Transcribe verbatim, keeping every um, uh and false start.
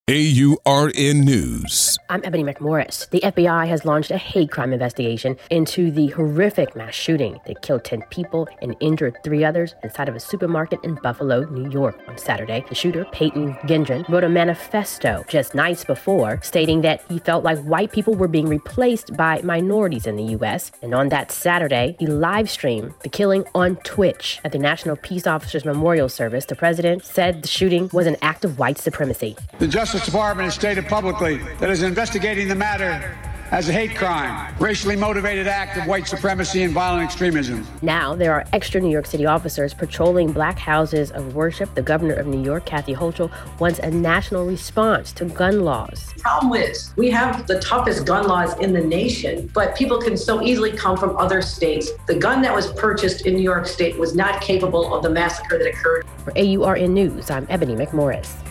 A U R N News. I'm Ebony McMorris. The F B I has launched a hate crime investigation into the horrific mass shooting that killed ten people and injured three others inside of a supermarket in Buffalo, New York on Saturday. The shooter, Peyton Gendron, wrote a manifesto just nights before stating that he felt like white people were being replaced by minorities in the U S. And on that Saturday, he live streamed the killing on Twitch. At the National Peace Officers Memorial Service, the president said the shooting was an act of white supremacy. The Justice Department has stated publicly that it is investigating the matter as a hate crime, racially motivated act of white supremacy and violent extremism. Now there are extra New York City officers patrolling black houses of worship. The governor of New York, Kathy Hochul, wants a national response to gun laws. The problem is we have the toughest gun laws in the nation, but people can so easily come from other states. The gun that was purchased in New York State was not capable of the massacre that occurred. For A U R N News, I'm Ebony McMorris.